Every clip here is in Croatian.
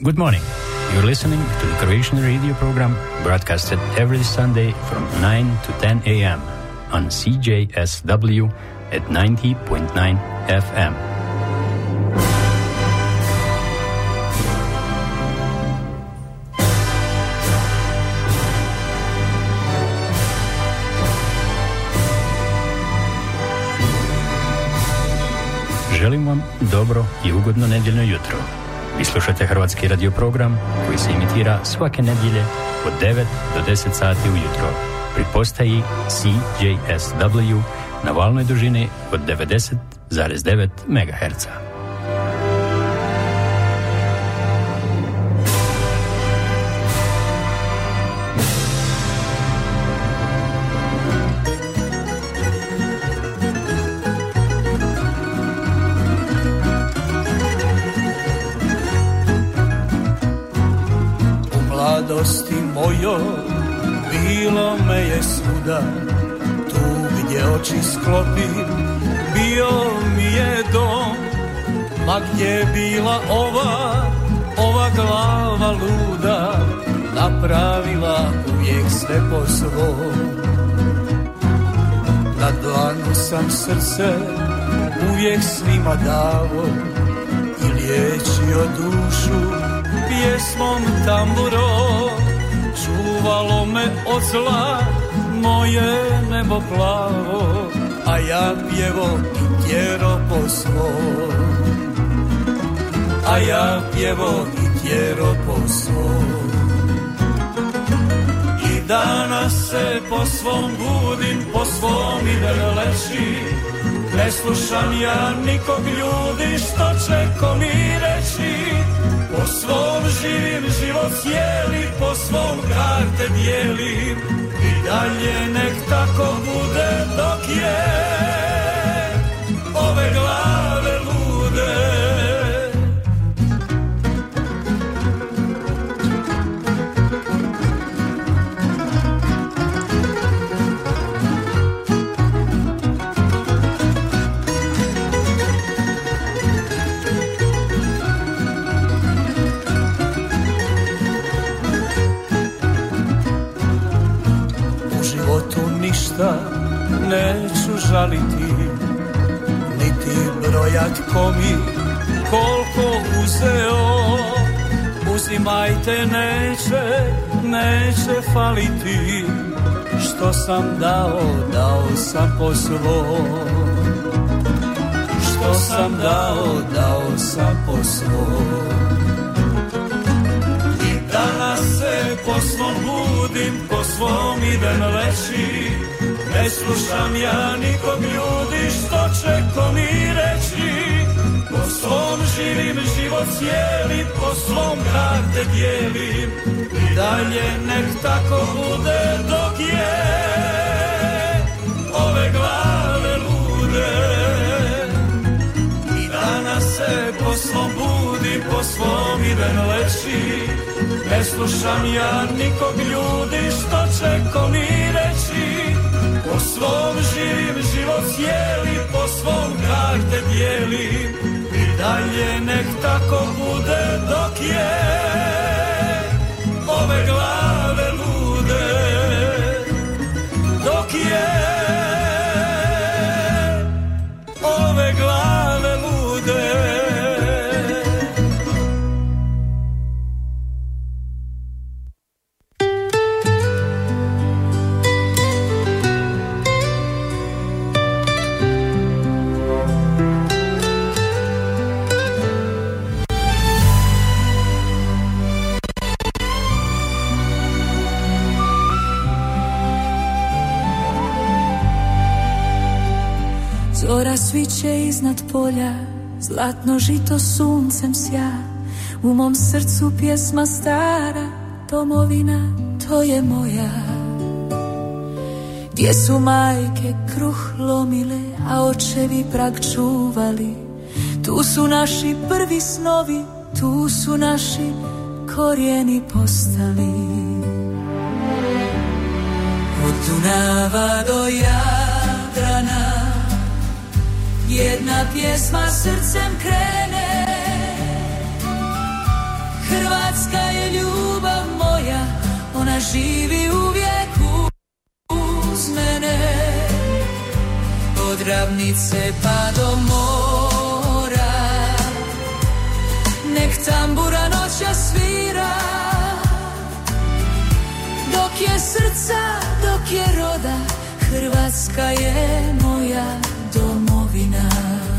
Good morning. You're listening to the Croatian radio program broadcasted every Sunday from 9 to 10 a.m. on CJSW at 90.9 FM. Želim vam dobro i ugodno nedjeljno jutro. Vi slušate hrvatski radio program koji se imitira svake nedjelje od 9 do 10 sati ujutro pri postaji CJSW na valnoj dužini od 90,9 MHz. Mladosti mojo, bilo me je svuda, tu gdje oči sklopim, bio mi je dom, ma gdje bila ova glava luda, napravila uvijek sve po svom. Na dlanu sam srce uvijek svima davo i liječio dušu pjesmom tamburom, čuvalo me od zla moje nebo plavo, a ja pjevo i tjero po svom. A ja pjevo i tjero po svom. I danas se po svom budim, po svom idem leći, ne slušam ja nikog ljudi što će ko mi reći. Po svom živim život cijeli, po svom karte dijelim i dalje nek tako bude dok je ove glave lude. Ništa neću žaliti, niti brojat ko mi koliko uzeo. Uzimajte, neće faliti, što sam dao sam po svom. Što sam dao sam po svom. I danas se po svom budim, po svom idem leći, ne slušam ja nikog ljudi što će ko mi reći. Po svom živim život cijeli, po svom karte dijelim i dalje nek tako bude dok je ove glave lude. I danas se po svom budim, po svom idem leći, ne slušam ja nikog ljudi što će ko mi reći. Po svom živim život cijeli, po svom karte dijelim i dalje nek tako bude dok je ove glave lude. Dok je ove glave lude. Zora sviće iznad polja, zlatno žito suncem sja. U mom srcu pjesma stara, domovina to je moja. Gdje su majke kruh lomile, a očevi prag čuvali. Tu su naši prvi snovi, tu su naši korijeni postali. Od Dunava do Jadrana jedna pjesma srcem krene. Hrvatska ona živi uvijek uz mene. Od ravnice pa do mora, nek tambura noća svira. Dok je srca, dok je roda, Hrvatska je moja domovina.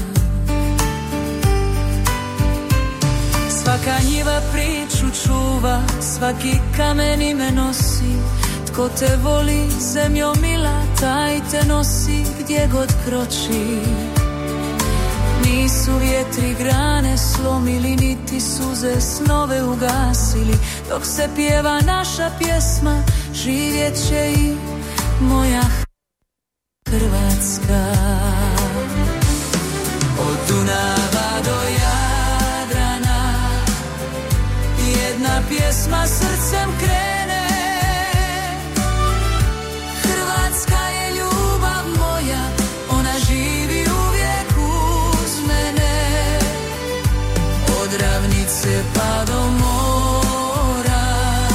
Svaka njiva priču čuva, svaki kamen ime nosi. Tko te voli, zemljo mila, taj te nosi gdje god kroči. Nisu vjetri grane slomili, niti suze snove ugasili. Dok se pjeva naša pjesma, živjet će i moja Hrvatska. Od Dunava do Jadrana, jedna pjesma srcem krene. Hrvatska je ljubav moja, ona živi uvijek uz mene. Od ravnice pa do mora,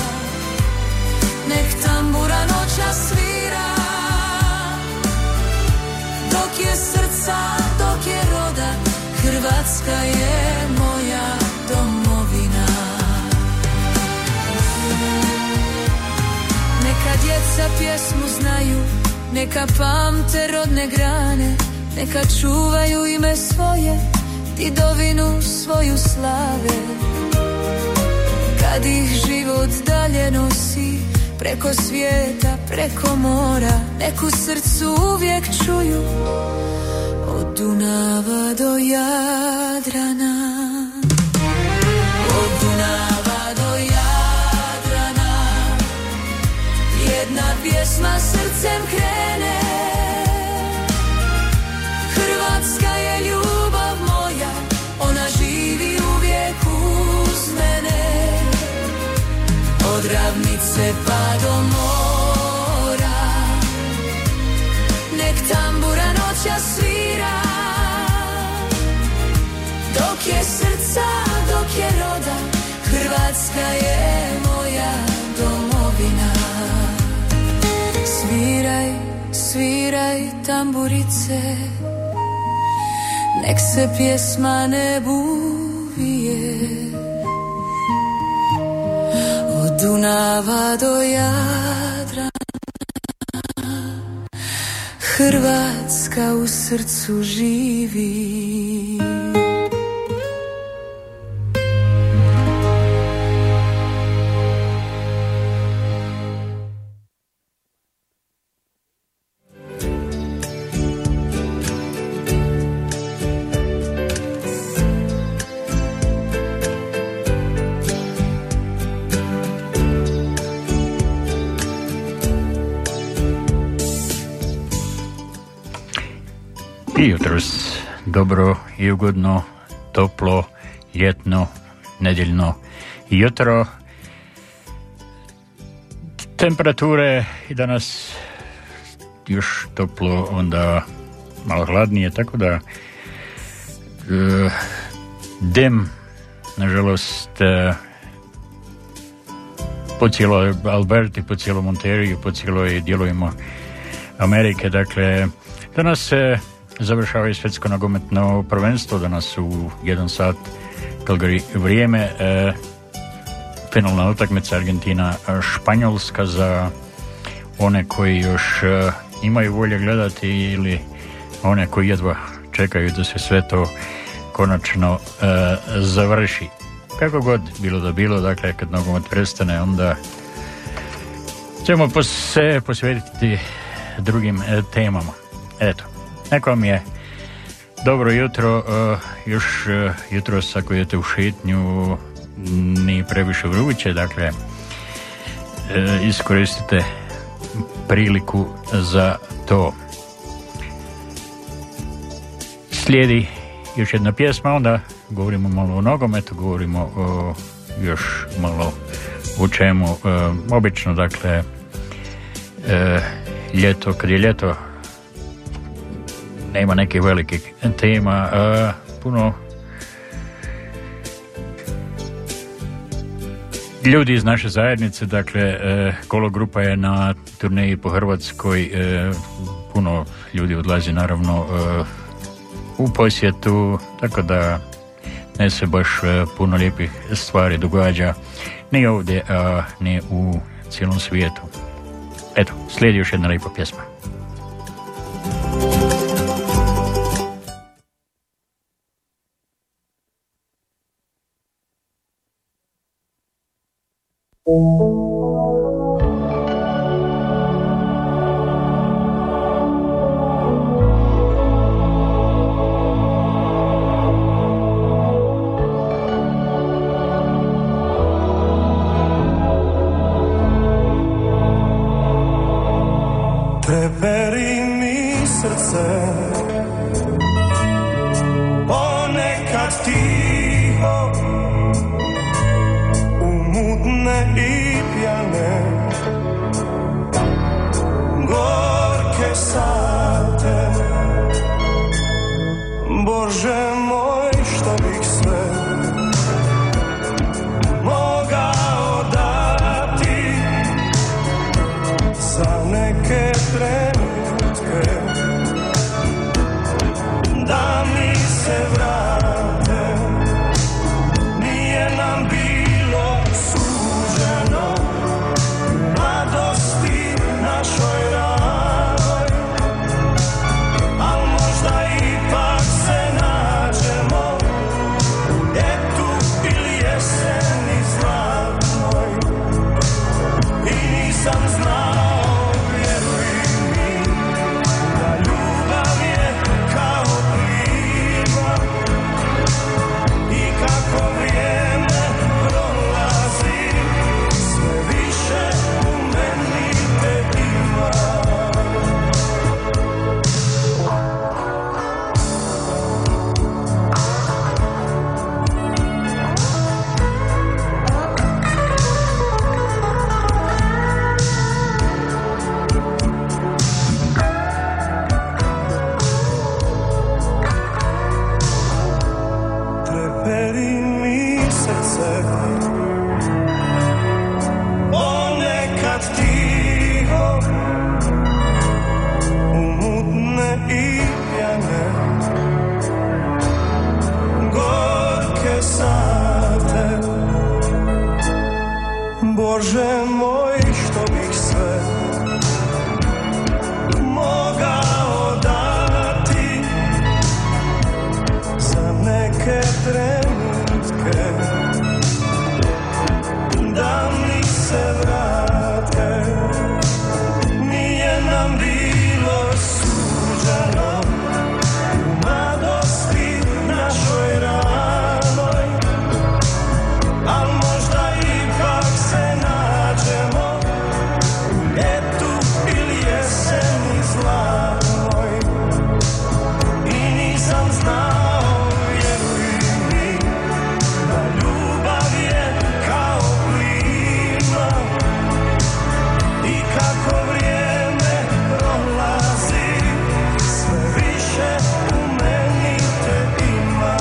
nek tambura noća svira. Dok je srca, dok je roda, Hrvatska je moja domovina. Neka djeca pjesmu znaju, neka pamte rodne grane, neka čuvaju ime svoje, didovinu svoju slave. Kad ih život dalje nosi, preko svijeta, preko mora, neku srcu uvijek čuju. Od Dunava do Jadrana, od Dunava do Jadrana, jedna pjesma srcem krene. Hrvatska je ljubav moja, ona živi uvijek uz mene. Od ravnice pa do mora, nek tambura noća svira. Dok je srca, dok je roda, Hrvatska je moja domovina. Sviraj, sviraj tamburice, nek se pjesma ne buvije. Od Dunava do Jadrana, Hrvatska u srcu živi. I jutros dobro i ugodno, toplo, ljetno, nedjeljno jutro. Temperature i danas još toplo, onda malo hladnije, tako da dem, nažalost, po cijeloj Alberti, po cijelom Ontariju, po cijeloj dijelovima Amerike. Dakle, danas se završava i svjetsko nogometno prvenstvo, danas u 1 sat Calgary vrijeme, finalna utakmica Argentina-Španjolska za one koji još imaju volje gledati ili one koji jedva čekaju da se sve to konačno završi. Kako god bilo da bilo, dakle kad nogomet prestane, onda ćemo se posvetiti drugim temama. Eto, neko vam je dobro jutro, još jutros ako idete u šetnju nije previše vruće, dakle iskoristite priliku za to. Slijedi još jedna pjesma, onda govorimo malo o nogometu, govorimo o još malo o čemu. Obično, dakle, ljeto, kad je ljeto, nema nekih velikih tema, puno ljudi iz naše zajednice, dakle Kolo grupa je na turneji po Hrvatskoj, puno ljudi odlazi naravno u posjetu, tako da ne se baš puno lijepih stvari događa ni ovdje, ni u cijelom svijetu. Eto, slijedi još jedna lijepa pjesma. Treperi mi srce, ponekad tiho, umutne i pjane, gorke sate. Bože moj, što bih sve mogao dati za neke trenutke, da mi se vrate. Nije nam bilo suđeno mladosti našoj ranoj, al možda ipak se nađemo u ljetu ili jeseni zlatnoj. I nisam znao, Bože moj, što bih sve mogao dati za neke trenutke, da mi se vrate. Nije nam bilo suđeno u mladosti našoj ranoj, al možda ipak se nađemo u ljetu ili jeseni zlatnoj. I nisam znao, vjeruj mi, da ljubav je kao plima i kako vrijeme prolazi, sve više u meni te ima.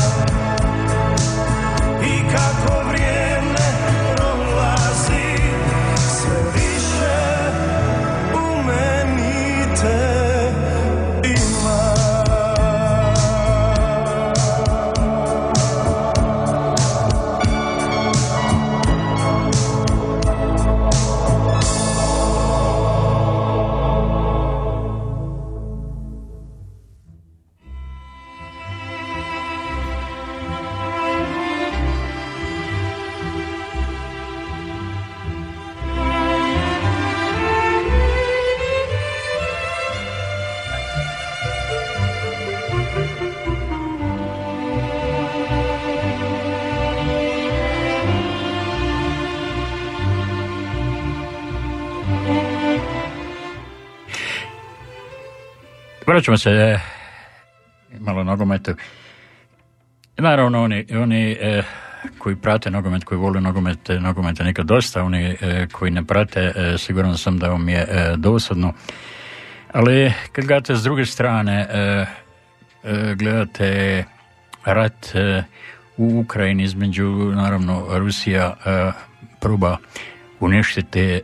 I kako vrijeme prolazi, sve više u meni te ima. Vraćamo se malo nogometu. Naravno, oni koji prate nogomet, koji vole nogomet je nekad dosta, oni koji ne prate, siguran sam da vam je dosadno. Ali kad gledate s druge strane, gledate rat u Ukrajini između, naravno, Rusija proba uništiti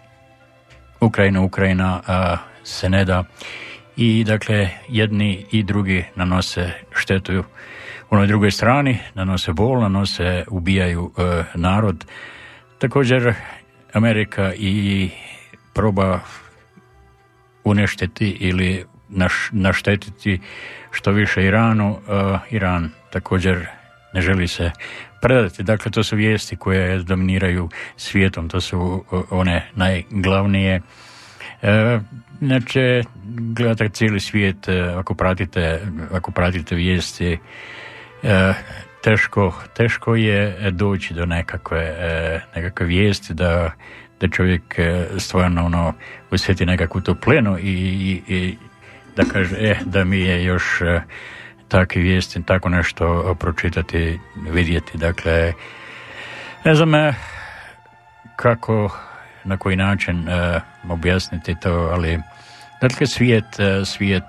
Ukrajina se ne da i dakle jedni i drugi nanose štetu u onoj drugoj strani, nanose bol, ubijaju narod. Također Amerika i proba uništiti ili naštetiti što više Iranu. Iran također ne želi se predati. Dakle, to su vijesti koje dominiraju svijetom, to su one najglavnije. Znači, gledate cijeli svijet, ako pratite vijesti, teško je doći do nekakve vijesti da čovjek stvarno osjeti nekakvu toplinu i da kaže da mi je još takve vijesti, tako nešto pročitati, vidjeti. Dakle, ne znam kako, na koji način objasniti to, ali dakle svijet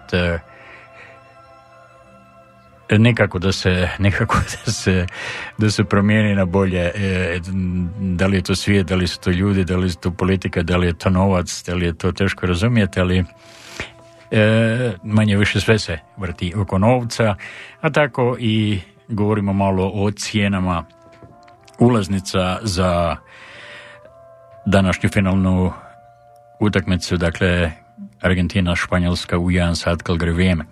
nekako da se promijeni na bolje. Da li je to svijet, da li su to ljudi, da li je to politika, da li je to novac, da li je to teško razumjeti, ali manje više sve se vrti oko novca, a tako i govorimo malo o cijenama ulaznica za današnju finalnu utakmicu, dakle Argentina, Španjolska u 1 sat kad gre vrijeme.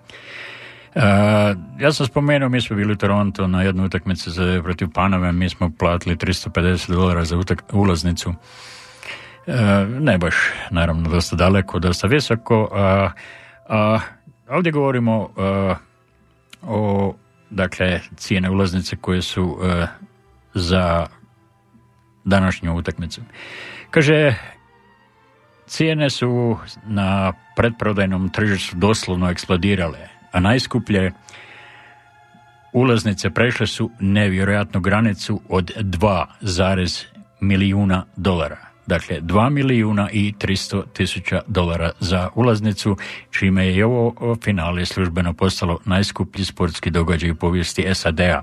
Ja sam spomenuo, mi smo bili u Toronto na jednu utakmicu protiv Paname, mi smo platili $350 za ulaznicu. Ne baš, naravno, dosta daleko, dosta visoko. Ovdje govorimo o dakle cijene ulaznice koje su za današnju utakmicu. Kaže, cijene su na pretprodajnom tržištu doslovno eksplodirale, a najskuplje ulaznice prešle su nevjerojatnu granicu od $2 milijuna. Dakle, $2.300.000 za ulaznicu, čime je ovo finale službeno postalo najskuplji sportski događaj u povijesti SAD-a.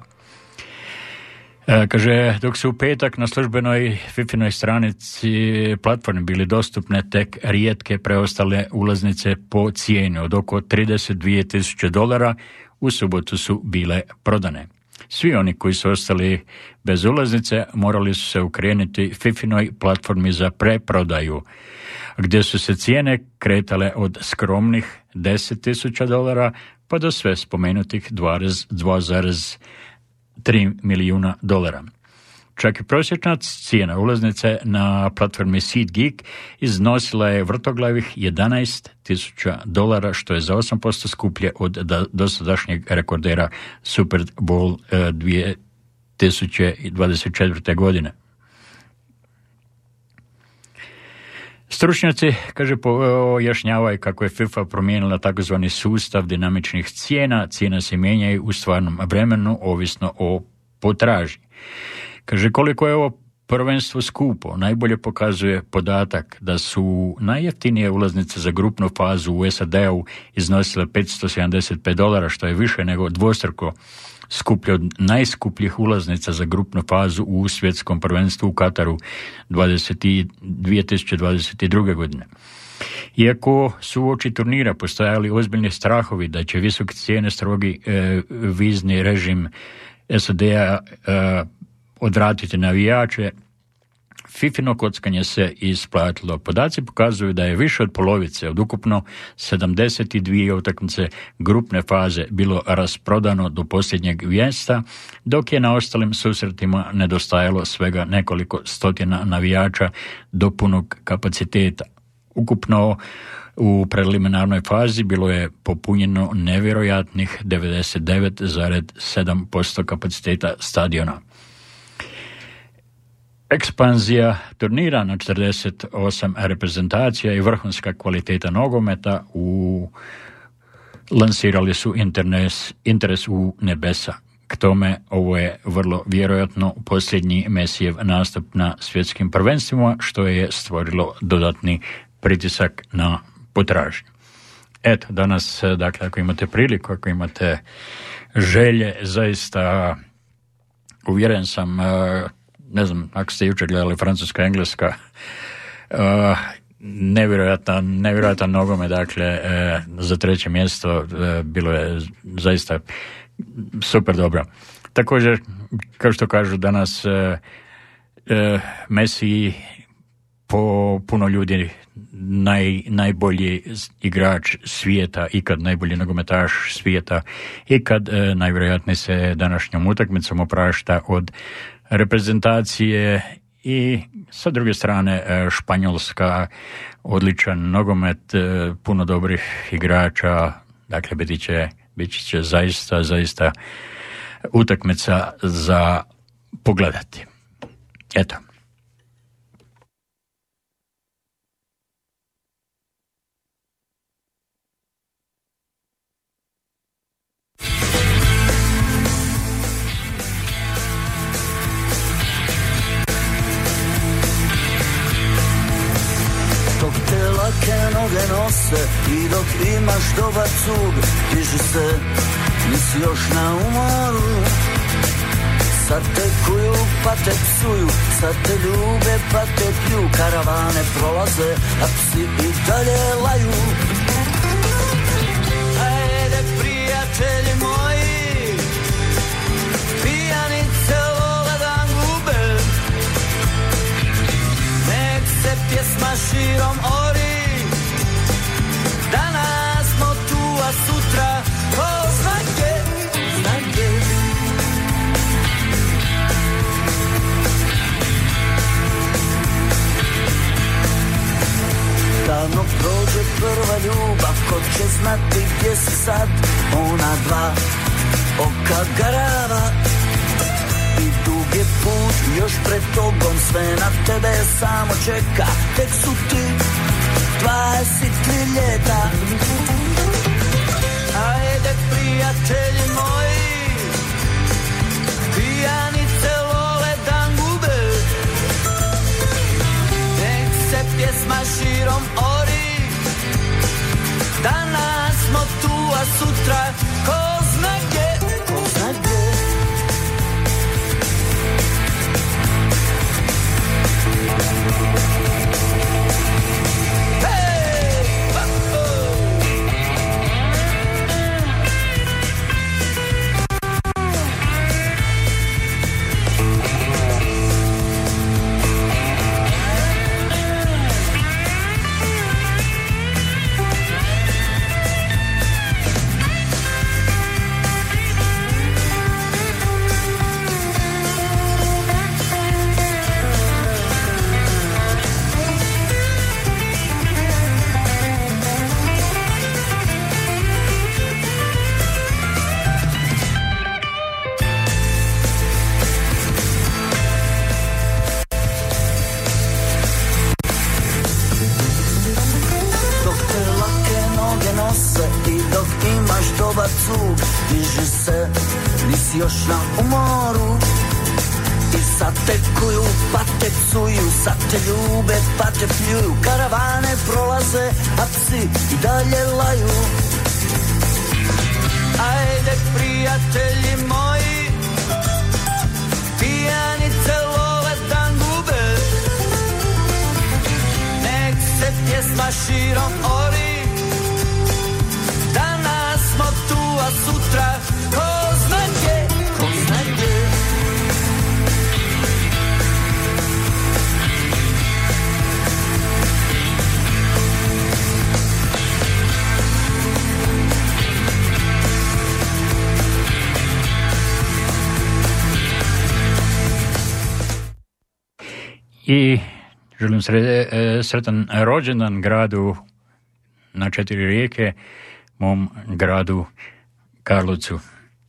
Kaže, dok su u petak na službenoj FIFA-noj stranici platformi bili dostupne tek rijetke preostale ulaznice po cijeni od oko $32.000, u subotu su bile prodane. Svi oni koji su ostali bez ulaznice morali su se okrenuti FIFA-noj platformi za preprodaju, gdje su se cijene kretale od skromnih $10.000 pa do sve spomenutih $2.3 milijuna. Čak i prosječna cijena ulaznice na platformi SeatGeek iznosila je vrtoglavih $11.000, što je za 8% skuplje od dosadašnjeg rekordera Super Bowl 2024. godine. Stručnjaci, kaže, pojašnjavaju kako je FIFA promijenila takozvani sustav dinamičnih cijena. Cijene se mijenjaju u stvarnom vremenu, ovisno o potražnji. Kaže, koliko je ovo prvenstvo skupo, najbolje pokazuje podatak da su najjeftinije ulaznice za grupnu fazu u SAD-u iznosile $575, što je više nego dvostruko skuplje od najskupljih ulaznica za grupnu fazu u svjetskom prvenstvu u Kataru 2022. godine. Iako su uoči turnira postojali ozbiljni strahovi da će visoke cijene, strogi vizni režim SAD-a odvratiti navijače, FIFA-no kockanje se isplatilo. Podaci pokazuju da je više od polovice od ukupno 72 utakmice grupne faze bilo rasprodano do posljednjeg mjesta, dok je na ostalim susretima nedostajalo svega nekoliko stotina navijača do punog kapaciteta. Ukupno u preliminarnoj fazi bilo je popunjeno nevjerojatnih 99,7% kapaciteta stadiona. Ekspanzija turnira na 48 reprezentacija i vrhunska kvaliteta nogometa lansirali su interes u nebesa. K tome, ovo je vrlo vjerojatno posljednji Mesijev nastup na svjetskim prvenstvima, što je stvorilo dodatni pritisak na potražnju. Eto, danas, dakle, ako imate priliku, ako imate želje, zaista uvjeren sam ne znam, ako ste jučer gledali Francuska-Engleska, nevjerojatan nogome, dakle, za treće mjesto, bilo je zaista super dobro. Također, kao što kažu danas, Messi po puno ljudi najbolji igrač svijeta, ikad najbolji nogometaš svijeta, ikad najvjerojatnije se današnjom utakmicom oprašta od reprezentacije. I sa druge strane Španjolska, odličan nogomet, puno dobrih igrača, dakle biti će zaista utakmica za pogledati. Eto. Dok te lake noge nose i dok imaš dobar cug, diži se, nisi još na umoru. Sad te kuju pa te psuju, sad te ljube pa te piju, karavane prolaze, a psi i dalje laju. Ajde prijatelji moji, pijanice vole dan gube, nek se pjesma širom ori, danas smo tu, a sutra ko zna gdje, zna gdje. Davno prođe prva ljubav, ko će znati gdje si sad, ona dva oka garava. I dug je put još pred tobom, sve na tebe samo čeka, tek su ti 23 ljeta. Ajde prijatelji moji, pijanice vole dan gube, nek se pjesma širom ori, danas smo tu, a sutra ko zna gdje, ko zna gdje. Diži se, nisi još na umoru. I sad te kuju, pa te psuju, sad te ljube, pa te pljuju, karavane prolaze, a psi i dalje laju. Ajde prijatelji moji, pijanice love dan gube, nek se pjesma širom ori, danas smo tu, a sutra ko zna gdje, ko zna gdje. I želim sretan rođendan gradu na 4 rijeke, mom gradu Karlovcu.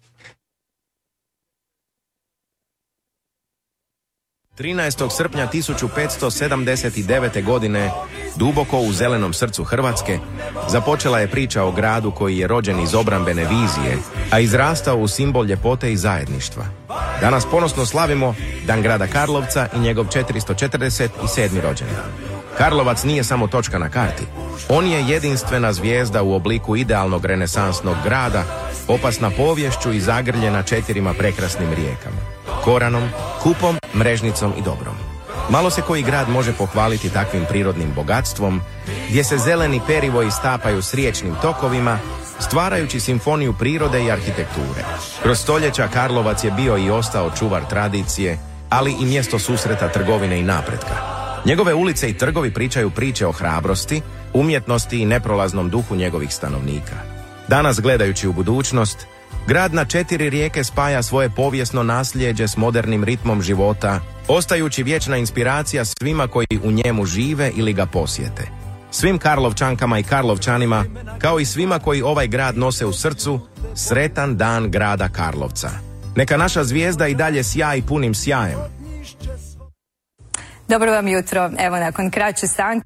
Srpnja 1579. godine, duboko u zelenom srcu Hrvatske, započela je priča o gradu koji je rođen iz obrambene vizije, a izrastao u simbol ljepote i zajedništva. Danas ponosno slavimo Dan grada Karlovca i njegov 447. rođendan. Karlovac nije samo točka na karti. On je jedinstvena zvijezda u obliku idealnog renesansnog grada, opasna poviješću i zagrljena 4 prekrasnim rijekama. Koranom, Kupom, Mrežnicom i Dobrom. Malo se koji grad može pohvaliti takvim prirodnim bogatstvom, gdje se zeleni perivoji stapaju s riječnim tokovima, stvarajući simfoniju prirode i arhitekture. Kroz stoljeća Karlovac je bio i ostao čuvar tradicije, ali i mjesto susreta trgovine i napretka. Njegove ulice i trgovi pričaju priče o hrabrosti, umjetnosti i neprolaznom duhu njegovih stanovnika. Danas, gledajući u budućnost, grad na 4 rijeke spaja svoje povijesno nasljeđe s modernim ritmom života, ostajući vječna inspiracija svima koji u njemu žive ili ga posjete. Svim Karlovčankama i Karlovčanima, kao i svima koji ovaj grad nose u srcu, sretan dan grada Karlovca. Neka naša zvijezda i dalje sjaji punim sjajem. Dobro vam jutro. Evo, nakon kraće stanke.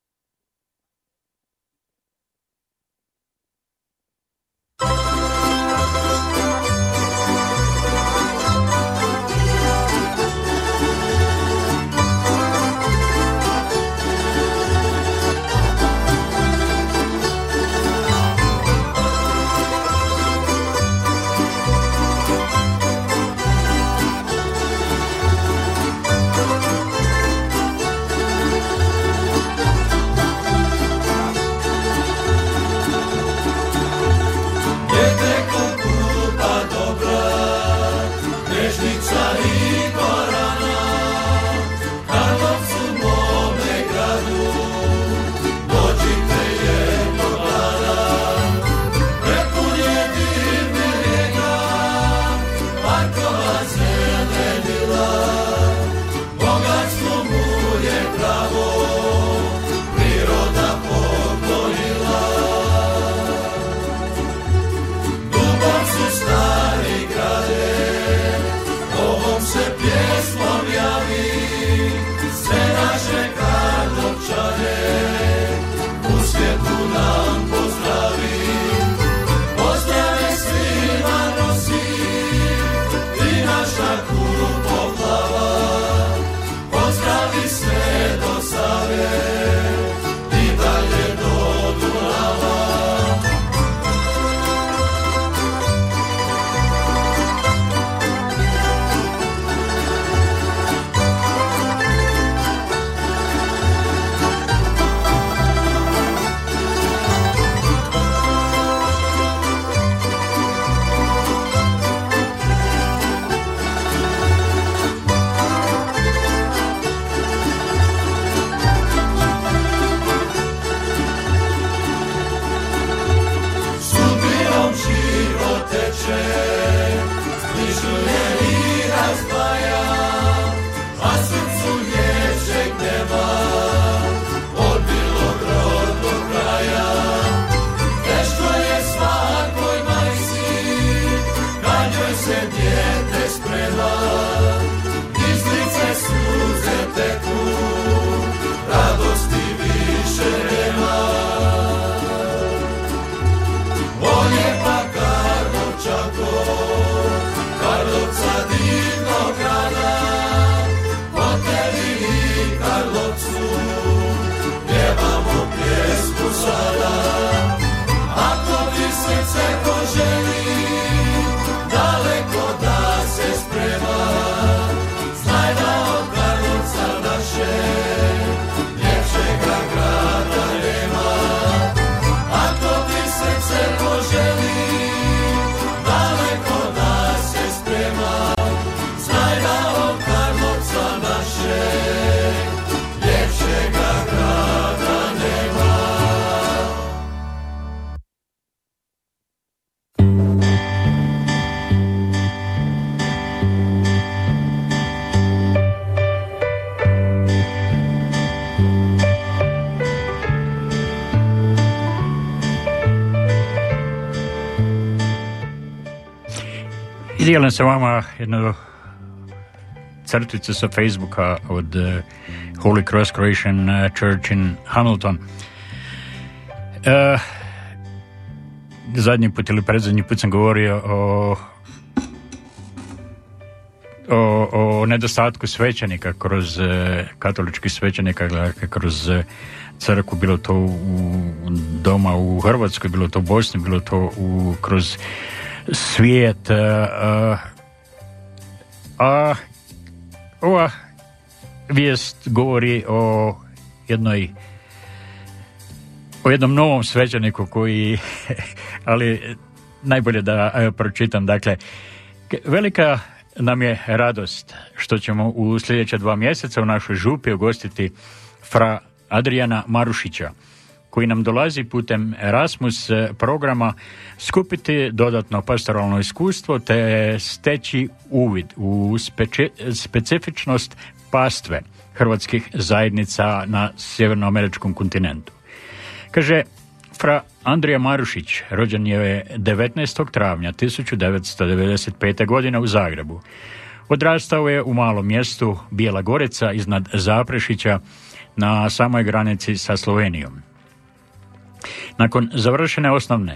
I dijelim se vama jednu crticu sa Facebooka od Holy Cross Croatian Church in Hamilton. Zadnji put ili predzadnji put sam govorio o nedostatku svećenika kroz katoličkih svećenika, kroz crkvu, bilo to doma u Hrvatskoj, bilo to u Bosni, bilo to kroz svijet, A ova vijest govori o jednom novom svećeniku koji, ali najbolje da pročitam. Dakle, velika nam je radost što ćemo u sljedeća 2 mjeseca u našoj župi ugostiti fra Adrijana Marušića, koji nam dolazi putem Erasmus programa skupiti dodatno pastoralno iskustvo te steći uvid u specifičnost pastve hrvatskih zajednica na sjevernoameričkom kontinentu. Kaže, fra Andrija Marušić rođen je 19. travnja 1995. godine u Zagrebu. Odrastao je u malom mjestu Bijela Gorica iznad Zaprešića na samoj granici sa Slovenijom. Nakon završene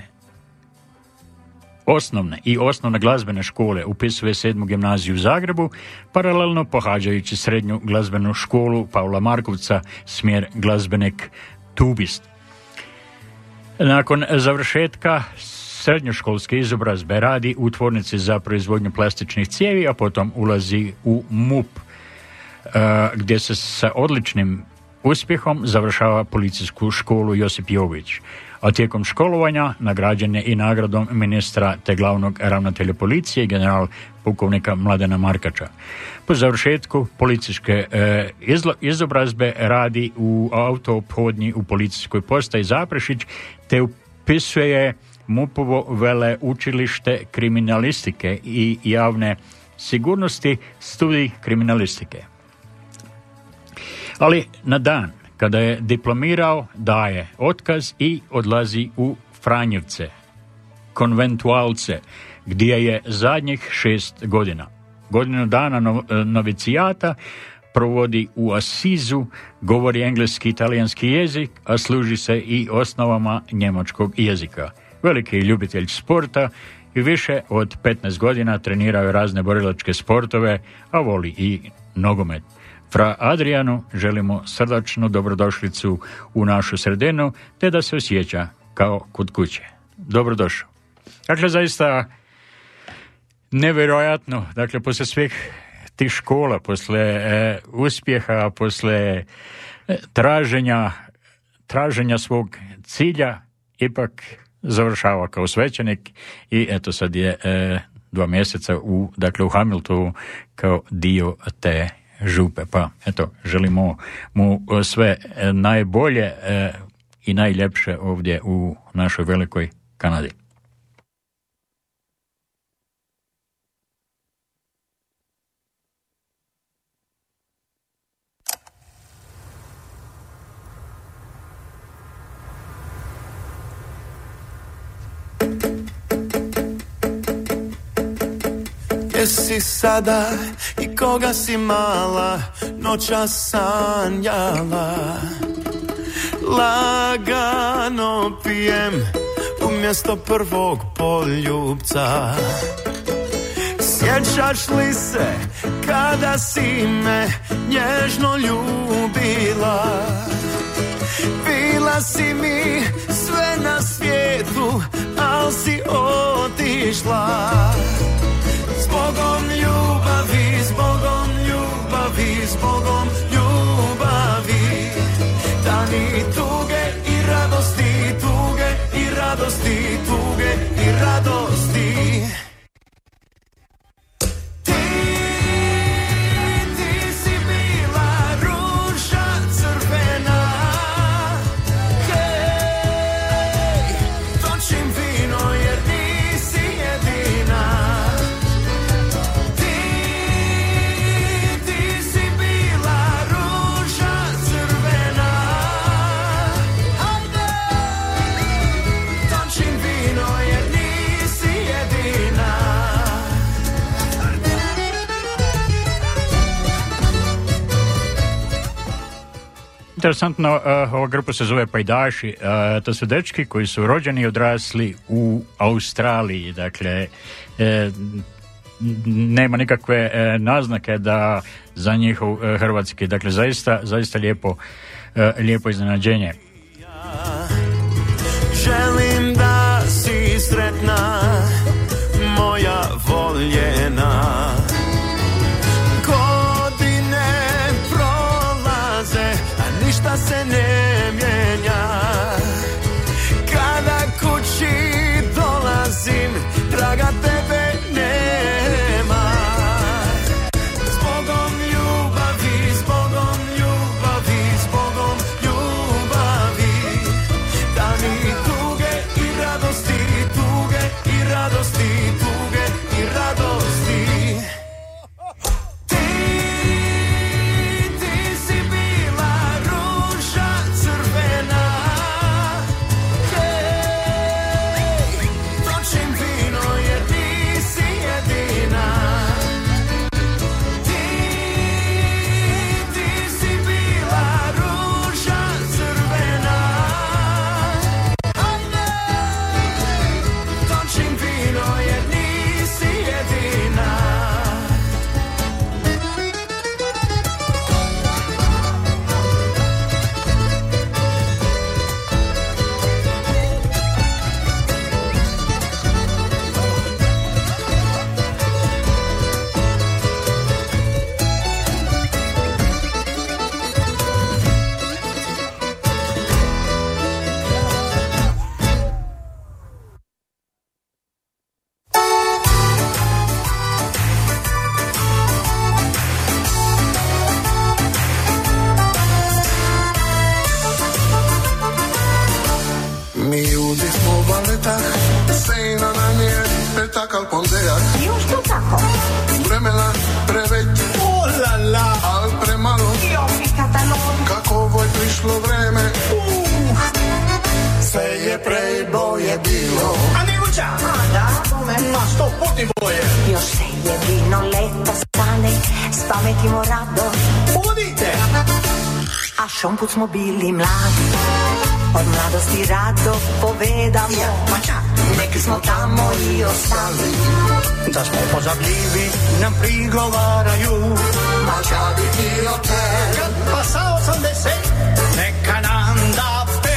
osnovne glazbene škole upisuje 7. gimnaziju u Zagrebu, paralelno pohađajući srednju glazbenu školu Pavla Markovca, smjer glazbenik tubist. Nakon završetka srednjoškolske izobrazbe radi u tvornici za proizvodnju plastičnih cijevi, a potom ulazi u MUP, gdje se sa odličnim uspjehom završava policijsku školu Josip Jović, a tijekom školovanja nagrađen je i nagradom ministra te glavnog ravnatelja policije, general pukovnika Mladena Markača. Po završetku policijske izobrazbe radi u autoophodnji u policijskoj postaji Zaprešić, te upisuje MUP-ovo veleučilište kriminalistike i javne sigurnosti, studij kriminalistike. Ali na dan kada je diplomirao daje otkaz i odlazi u Franjevce, konventualce, gdje je zadnjih 6 godina. Godinu dana novicijata provodi u Asizu, govori engleski i italijanski jezik, a služi se i osnovama njemačkog jezika. Veliki ljubitelj sporta i više od 15 godina trenirao razne borilačke sportove, a voli i nogomet. Fra Adrijanu želimo srdačnu dobrodošlicu u našu sredinu, te da se osjeća kao kod kuće. Dobrodošao. Dakle, zaista nevjerojatno, dakle, poslije svih tih škola, poslije uspjeha, poslije traženja svog cilja, ipak završava kao svećenik i eto sad je 2 mjeseca u Hamiltonu kao dio te župe. Pa eto, želimo mu sve najbolje i najljepše ovdje u našoj velikoj Kanadi. Gdje si sada i koga si mala noćas sanjala? Lagano pijem umjesto prvog poljubca. Sjećaš li se kada si me nježno ljubila? Bila si mi sve na svijetu, al si otišla. Zbogom ljubavi, zbogom ljubavi, zbogom ljubavi. Dani tuge i radosti, tuge i radosti, tuge i radosti. Ti si bila ruža crvena. Hej, točim vino jer nisi jedina. Interesantno, ova grupa se zove Pajdaši. To su dečki koji su rođeni i odrasli u Australiji. Dakle, nema nikakve naznake da za njihov hrvatski. Dakle, zaista lijepo iznenađenje. Želim da si sretna, moja voljena. ljudi smo u baletah, scena nam je spektakl Ponzejak. Još to tako? Vremena preveć, Olala, al premalo. Jopi katalog. Kako ovo je prišlo vreme, sve je pre boje bilo. A ni vuča? A da, bome. Na 100 puti boje. Još se je vino leta stane, spametimo rado. Uvodite! A šomput smo bili mladi, od mladosti rado povedamo. Ma ča, Neki smo tamo i ostali, da smo pozabljivi, nam prigovaraju. ma ča bi ti opet. Kad pa sa 80, neka nam da 5.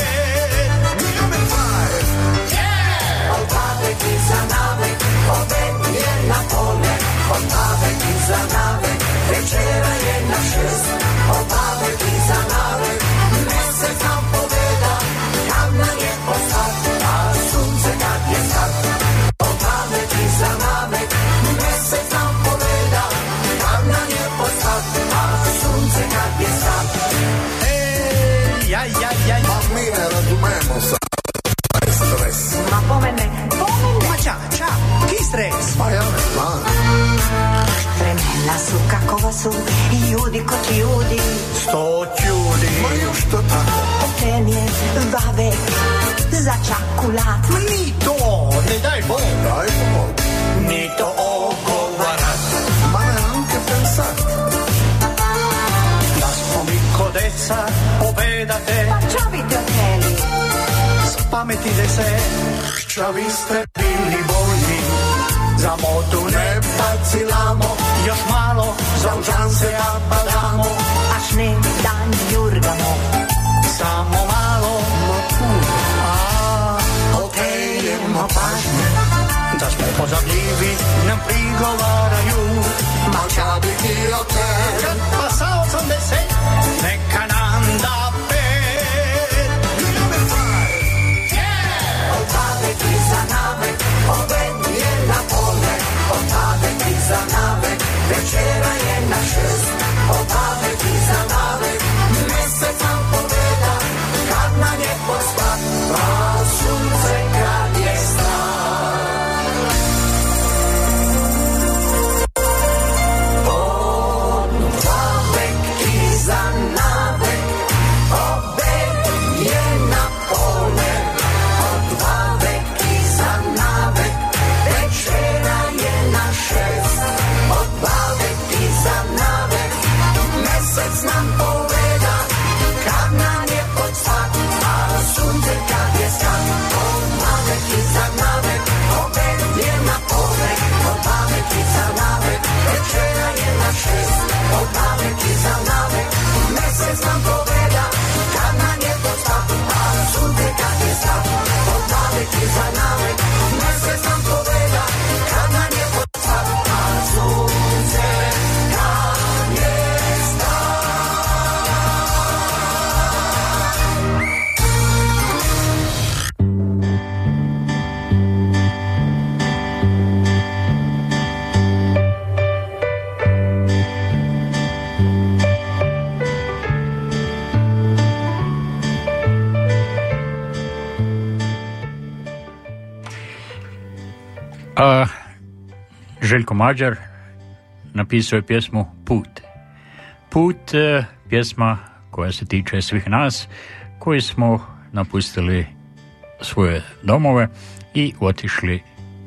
od navek i za navek, obed je na pole. Od navek i za navek, večera je na 6. Od navek i za navek, mesec nam poveda, kad nam je posad, a sunce kad je sad. Od navek i za navek, mesec nam poveda, kad nam je posad, a sunce kad je sad. Jaj. Ma mi ne razumemo sa stres. Ma pomene, Ma ča, ki stres? Pa ja ne znam. vremena su kakova su, i ljudi ko ti ljudi. 100 ljudi. Ma još to tako. Okren je vavek za čakulat. Ni to, ne daj Bog. Daj pomog. Ni to ogovarat. Ma ne anche pensat. Da smo mi ko deca, pobedate. Pa čo bi te oteli? Spametite se, šta vi ste bili bolji. Za motu ne bacilamo, još malo za užance padamo. Až ne dan jurgamo. Samo malo, okejemo pažnje. Da smo pozabljivi, nam prigovaraju. Ma ča bi ti opet. Kad pa sa 80, neka nam da 5. Od navek i za navek, obed je na pole. Od navek i za navek, večera je na 6. Od navek i za navek, mesec nam poveda, kad nam je pospat, a sunce kad je stad. Od navek i za navek, obed je na pole. Od navek i za navek, večera je na 6. Od navek i za navek, mesec nam poveda, kad nam je podstat, a sunce kad je stat. Od navek i za navek, obed je na pole. Od navek i za navek, večera je na 6. Od navek i za navek, mesec nam poveda, kad nam je podstat, a sunce kad je stat. Od navek i za navek, mesec nam poveda, kad nam je podstat, a sunce kad je stat. A Željko Mađar napisao je pjesmu Put. Put, pjesma koja se tiče svih nas koji smo napustili svoje domove i otišli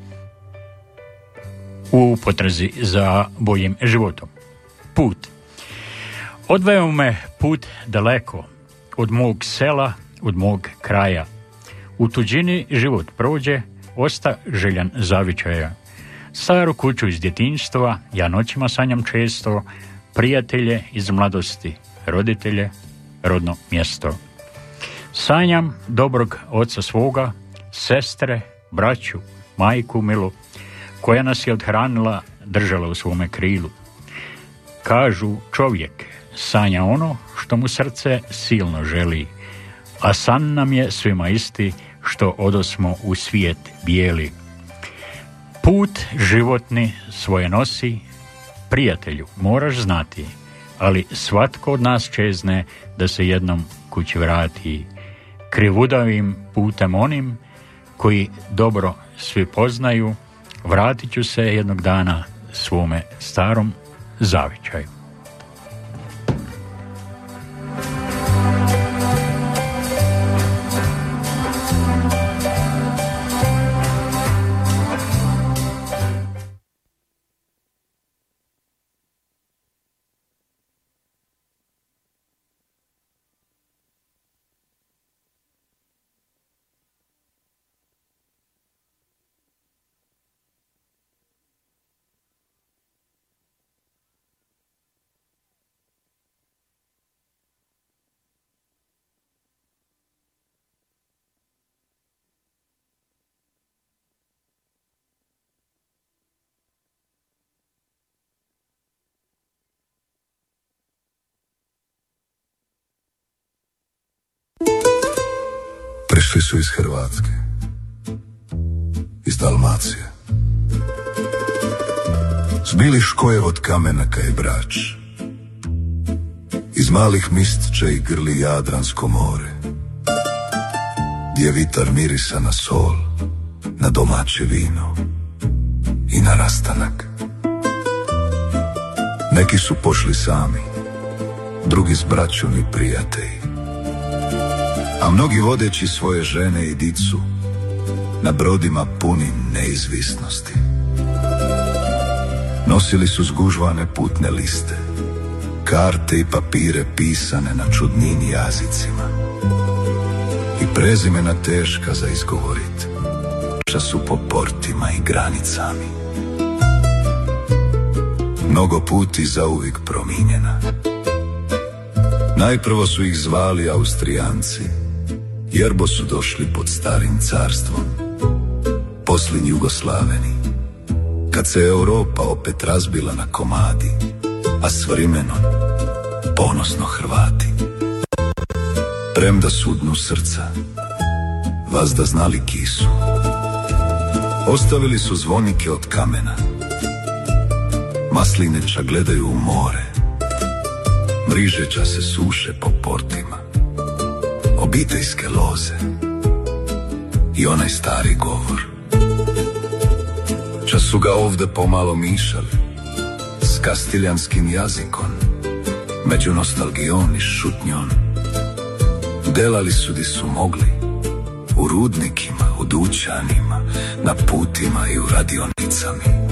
u potrazi za boljim životom. Put. Odveo me put daleko od mog sela, od mog kraja. U tuđini život prođe, osta željan zavičaja. Staru kuću iz djetinjstva ja noćima sanjam često, prijatelje iz mladosti, roditelje, rodno mjesto. Sanjam dobrog oca svoga, sestre, braću, majku milu, koja nas je odhranila, držala u svome krilu. Kažu, čovjek sanja ono što mu srce silno želi, a san nam je svima isti, što odosmo u svijet bijeli. Put životni svoje nosi, prijatelju, moraš znati, ali svatko od nas čezne da se jednom kući vrati. krivudavim putem onim koji dobro svi poznaju, vratit ću se jednog dana svome starom zavičaju. Prišli su iz Hrvatske, iz Dalmacije. Zbili škoje od kamena kaj Brač. Iz malih mistče i grli Jadransko more, gdje vitar mirisa na sol, na domaće vino i na rastanak. Neki su pošli sami, drugi s braćom i prijatelji, a mnogi vodeći svoje žene i dicu na brodima punim neizvisnosti. Nosili su zgužvane putne liste, karte i papire pisane na čudnim jazicima i prezimena teška za izgovorit, ča su po portima i granicami. Mnogo puti zauvijek promijenjena. Najprvo su ih zvali Austrijanci, jerbo su došli pod starim carstvom, poslije Jugoslaveni, kad se Europa opet razbila na komadi, a s vremenom ponosno Hrvati. Premda su dnu srca, vazda znali kisu, ostavili su zvonike od kamena, maslineča gledaju u more, mrižeća se suše po portima, obiteljske loze i onaj stari govor. Čas su ga ovdje pomalo mišali s kastiljanskim jazikom, među nostalgijom i šutnjom. Delali su di su mogli, u rudnikima, u dućanima, na putima i u radionicama.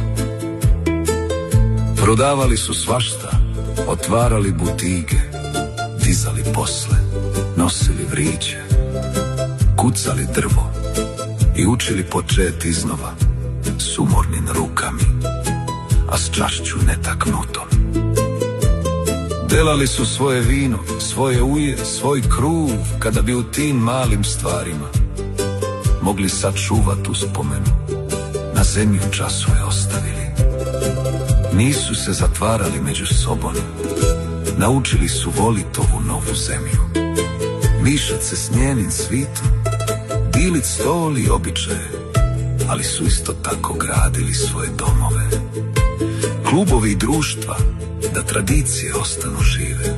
Prodavali su svašta, otvarali butige, dizali posle, nosili vriće, kucali drvo i učili početi iznova s umornim rukami, a s čašću netaknutom. Delali su svoje vino, svoje uje, svoj kruv, kada bi u tim malim stvarima mogli sačuvat uspomenu, na zemlju časove ostavili. Nisu se zatvarali među sobom, naučili su volit ovu novu zemlju, mišat se s njenim svitom, dilit stol i običaje, ali su isto tako gradili svoje domove, klubovi i društva, da tradicije ostanu žive.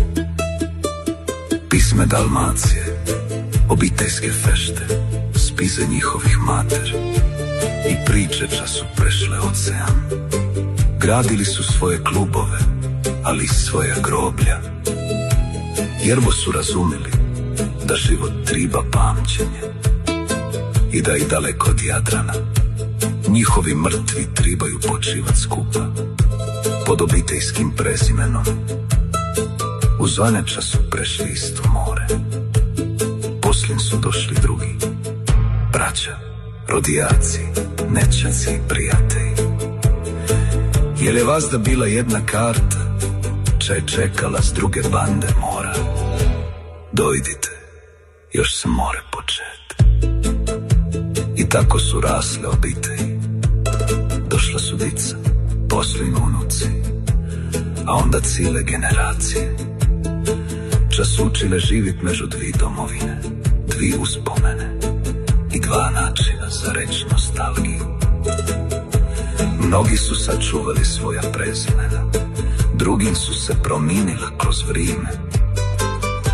Pisme Dalmacije, obiteljske fešte, spize njihovih mater i priče ča su prešle ocean. Gradili su svoje klubove, ali i svoja groblja, jerbo su razumili da život triba pamćenje i da i daleko od Jadrana njihovi mrtvi tribaju počivat skupa pod obiteljskim prezimenom. Uz Vaneča su prešli isto more, poslije su došli drugi, braća, rodijaci, nećaci i prijatelji. Jer je vazda bila jedna karta, ča je čekala s druge bande mora. Dojdite, još se more početi. I tako su rasle obitelji. Došla su dica, poslije unuci, a onda cijele generacije. Ča su učile živit među dvi domovine, dvi uspomene i dva načina za reći nostalgiju. Mnogi su sačuvali svoja prezimena, drugim su se prominila kroz vrijeme,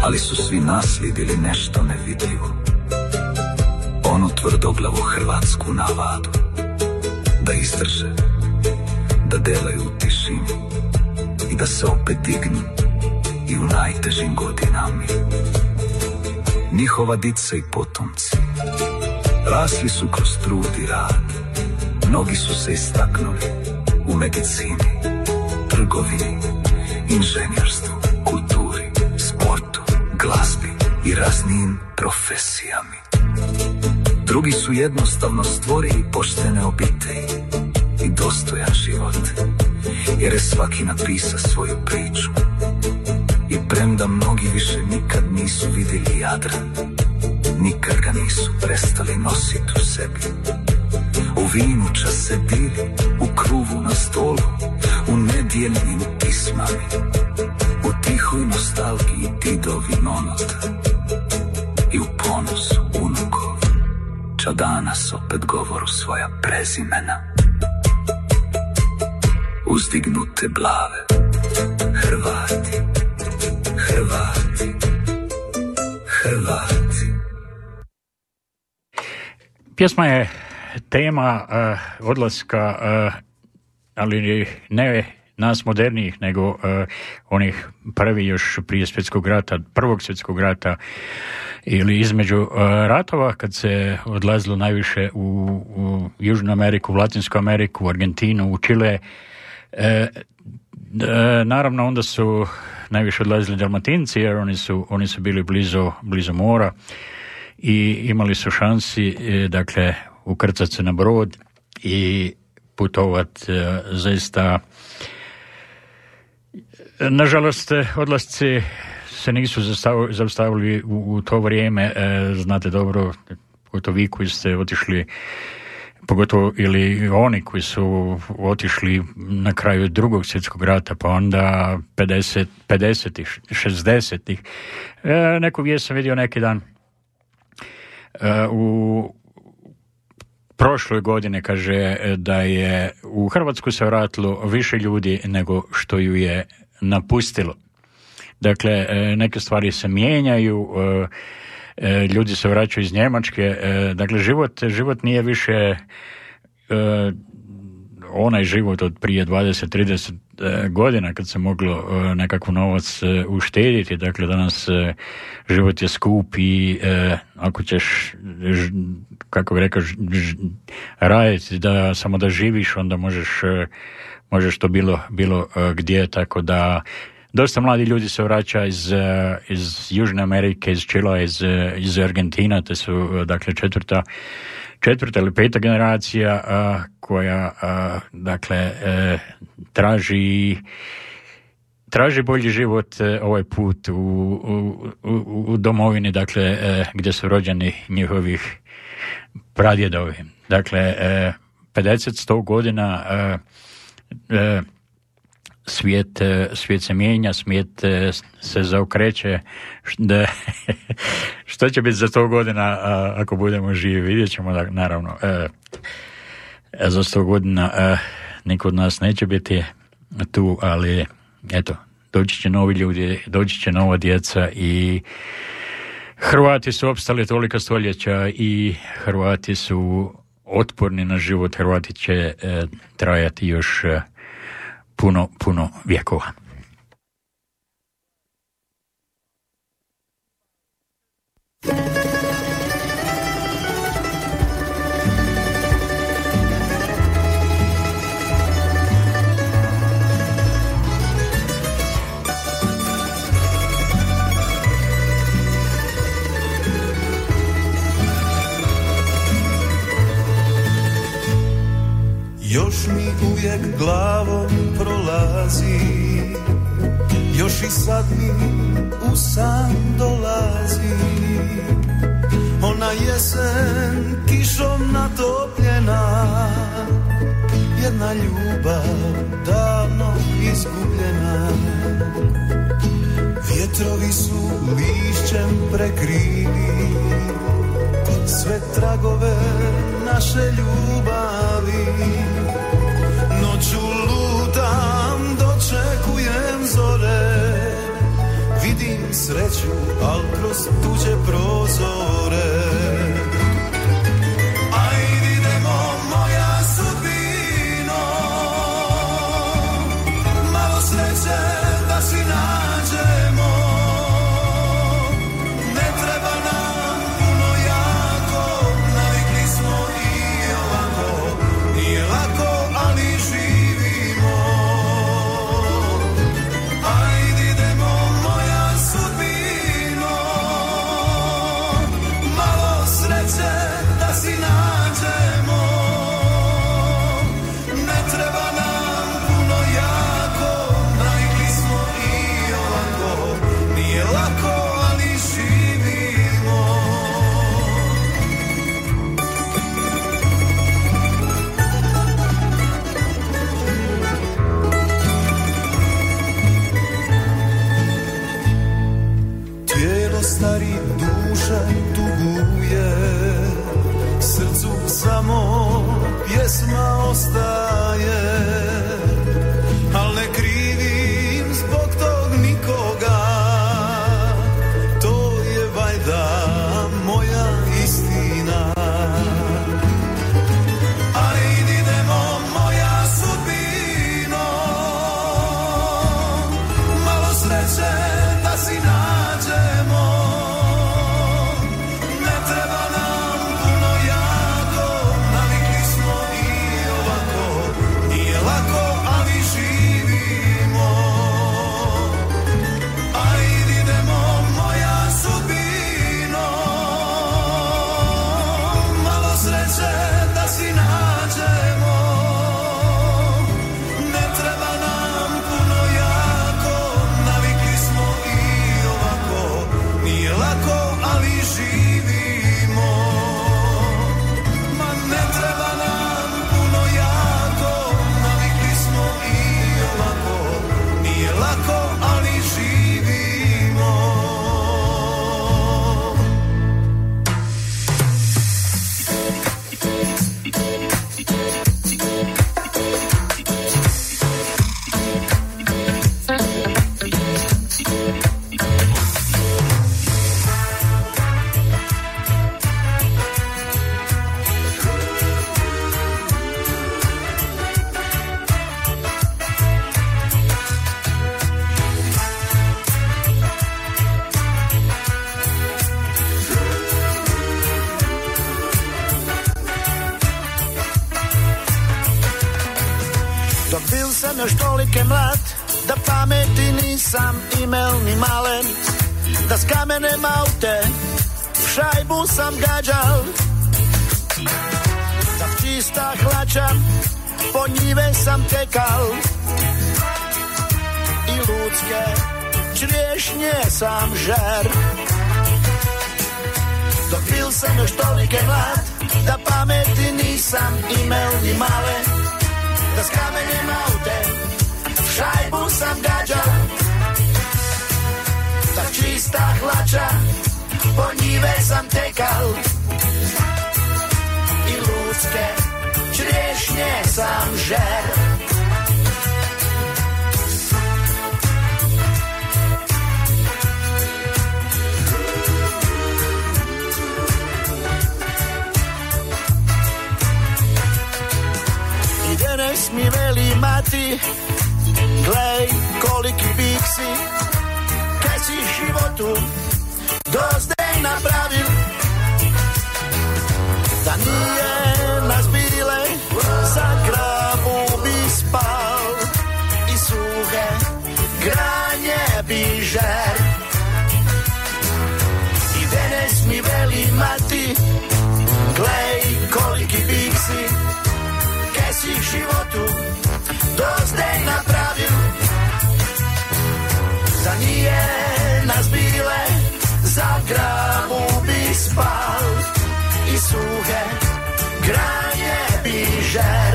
ali su svi naslijedili nešto nevidljivo. Onu tvrdoglavu hrvatsku navadu, da izdrže, da delaju u tišini i da se opet dignu i u najtežim godinama. Njihova dica i potomci rasli su kroz trud i rad. Mnogi su se istaknuli u medicini, trgovini, inženjerstvu, kulturi, sportu, glazbi i raznim profesijama. Drugi su jednostavno stvorili poštene obitelji i dostojan život, jer je svaki napisao svoju priču. I premda mnogi više nikad nisu vidjeli Jadran, nikad ga nisu prestali nositi u sebi. U vinu čas se dili, u kruvu na stolu, u nedjeljenim pismami, u tihoj nostalgiji didovi nonota i u ponosu unukov, ča danas opet govoru svoja prezimena. Uzdignute glave, Hrvati, Hrvati, Hrvati. Pjesma je tema odlaska, ali ne nas modernijih, nego onih prvi još prije svjetskog rata, prvog svjetskog rata ili između ratova, kad se odlazilo najviše u Južnu Ameriku, u Latinsku Ameriku, u Argentinu, u Čile. Naravno, onda su najviše odlazili Dalmatinci, jer oni su bili blizu mora i imali su šansi, dakle, ukrcati se na brod i putovat zaista. Nažalost, odlasci se nisu zaustavili u to vrijeme. Znate dobro, pogotovo vi koji ste otišli, pogotovo ili oni koji su otišli na kraju Drugog svjetskog rata, pa onda 50-ih, 60-ih. Neku vijest sam vidio neki dan u prošloj godine, kaže da je u Hrvatsku se vratilo više ljudi nego što ju je napustilo. Dakle, neke stvari se mijenjaju, ljudi se vraćaju iz Njemačke, dakle život nije više onaj život od prije 20-30 godina kad se moglo nekakav novac uštediti. Dakle, danas život je skup i ako ćeš, kako bi rekao, raditi samo da živiš, onda možeš to bilo gdje, tako da dosta mladi ljudi se vraća iz Južne Amerike, iz Čila, iz Argentina, te su dakle četvrta ili peta generacija koja dakle traži bolji život ovaj put u domovini, dakle gdje su rođeni njihovih pradjedovi. Dakle 50-100 godina svijet se mijenja, svijet se zaokreće. Što će biti za 100 godina ako budemo živi, vidjet ćemo, naravno. Za 100 godina niko od nas neće biti tu, ali eto, doći će novi ljudi, doći će nova djeca i Hrvati su opstali tolika stoljeća i Hrvati su otporni na život. Hrvati će trajati još puno vjekova. Još mi uvijek glavom prolazi, još i sad mi u san dolazi. Ona jesen kišom natopljena, jedna ljubav davno izgubljena. Vjetrovi su lišćem prekrili sve tragove naše ljubavi. Noću lutam, dočekujem zore, vidim sreću, al kroz tuđe prozore. Ajde idemo moja sudbino, malo sreće da si nađemo. Ne treba nam puno jako, navikli smo i ovako. Nije lako, ali živimo. Ajde idemo moja sudbino, malo sreće da si nađemo. Ne treba nam puno jako, navikli smo i ovako. Nije lako, ali živimo. Tijelo stari, duša tuguje, srcu samo pjesma ostaje, al ne krivim zbog tog nikoga, to je valjda moja istina. Ajde idemo moja sudbino, malo sreće da si nađemo. Ne treba nam puno jako, navikli smo i ovako. Nije lako, ali živimo. Ajde idemo moja sudbino, malo sreće da si nađemo. Ne treba nam puno jako, navikli smo i ovako. Nije lako, ali živimo. Ma ne treba nam puno jako, navikli smo i ovako. Nije lako, ali živimo. Dok bil sam još tolike mlad, da pameti nisam imel ni malen, da s kamenem aute v šajbu sam gađal, da čista hlača po njive sam tekal i ludske črješnje sam žer. Dok bil sam još tolike mlad, da pameti nisam imel ni malen, da s kamenjem aute v šajbu sam gađal, da čista hlača po njive sam tekal i ludske črješnje sam žer. I danes mi veli mati, glej koliki bik si, kaj si životu dozdej napravil, da nije nas bile, za gravu bi spal i suhe granje bi žer. I danes mi veli mati, glej koliki bik si, kaj si životu dozdej napravil, da nije nas bile, za gravu bi spal i suhe granje bi žer.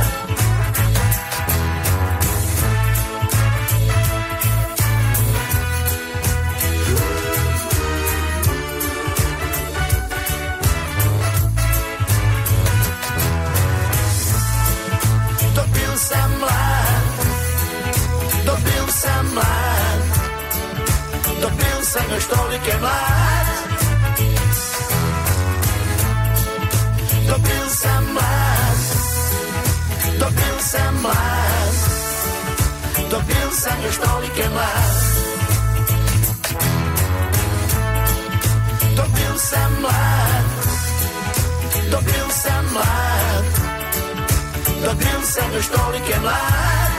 Dok bil sam mlad, dok bil sam još to sam još tolike mlad. Dok bil sam mlad, dok bil sam mlad, dok bil sam još tolike mlad.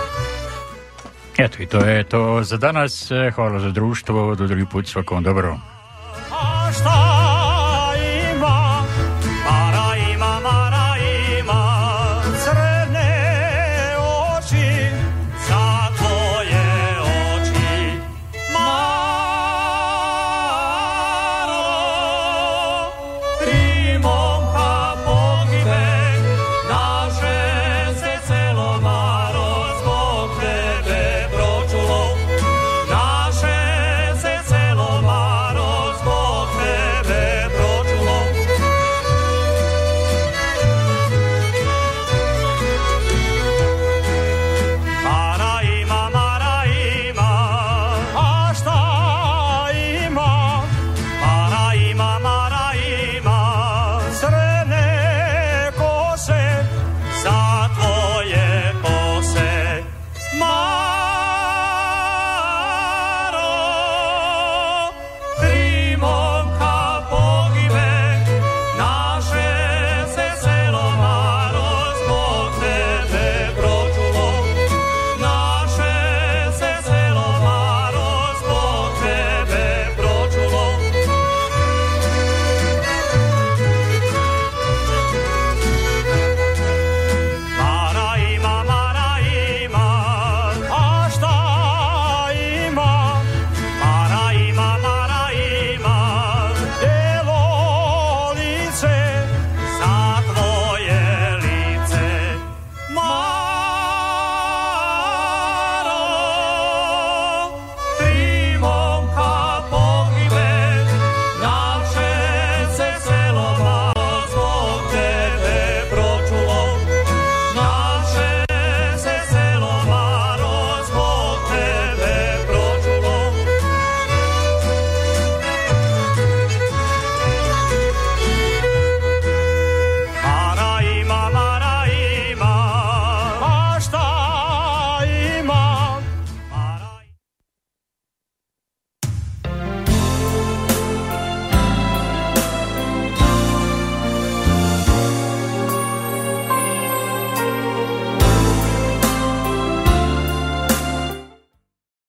Eto, i to je to za danas. Hvala za društvo, do drugi put, svakom dobro.